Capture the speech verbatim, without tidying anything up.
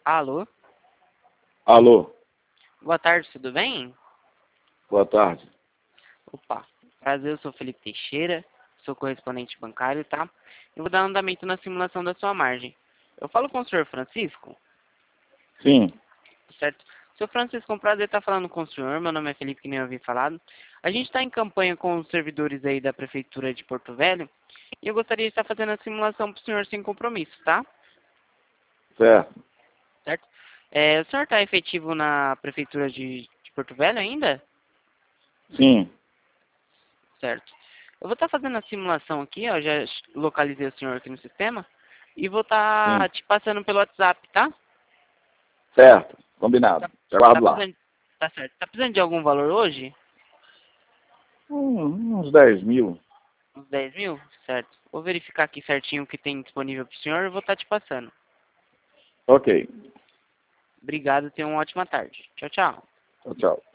Alô? Alô, Boa tarde, tudo bem? boa tarde. Opa, prazer, eu sou Felipe Teixeira, sou correspondente bancário, tá? Eu vou dar andamento na simulação da sua margem. Eu falo com o senhor Francisco, Sim, certo? Senhor Francisco, é um prazer estar falando com o senhor, meu nome é Felipe, que nem eu havia falado. A gente está em campanha com os servidores aí da Prefeitura de Porto Velho, e eu gostaria de estar fazendo a simulação para o senhor sem compromisso, tá? certo. Certo? É, o senhor está efetivo na Prefeitura de, de Porto Velho ainda? Sim, Certo. Eu vou estar fazendo a simulação aqui, ó, já localizei o senhor aqui no sistema, e vou estar sim. te passando pelo WhatsApp, tá? Certo, combinado. Tá, Te aguardo tá lá. precisando, tá certo. Tá precisando de algum valor hoje? Hum, uns dez mil. Uns dez mil? Certo. Vou verificar aqui certinho o que tem disponível para o senhor e vou estar te passando. Ok. Obrigado, tenha uma ótima tarde. Tchau, tchau. Tchau, tchau.